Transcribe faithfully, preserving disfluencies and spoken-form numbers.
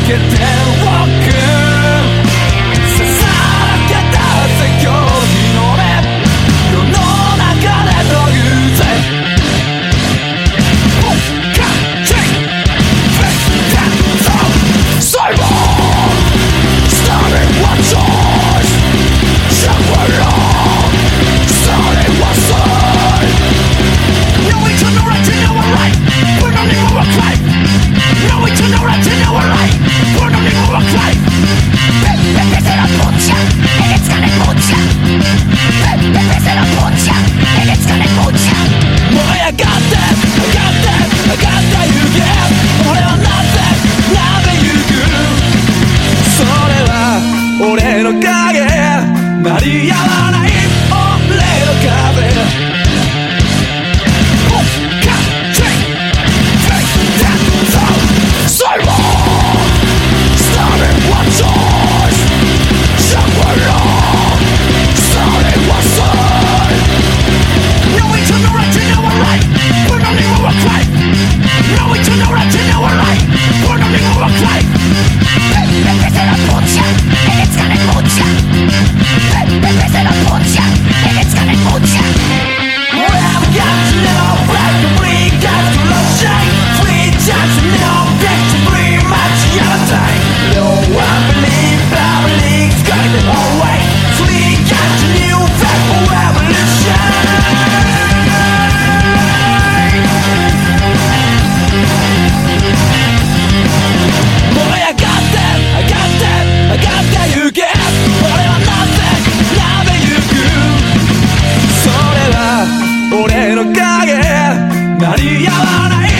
けて僕ささらけ出せ今日の目世の中でというぜ最後 Starting one choice Somewhere wrong Starting one side No way to know right to know what right We're not even what right No way to know right to know what right We're not even what right Pepe se la pucha E le scale pucha Pepe se la pucha E le scale pucha 燃え上がって上がって上がってゆけ俺はなぜなぜゆくそれは俺の影鳴りやまない俺の風俺の影鳴りやまない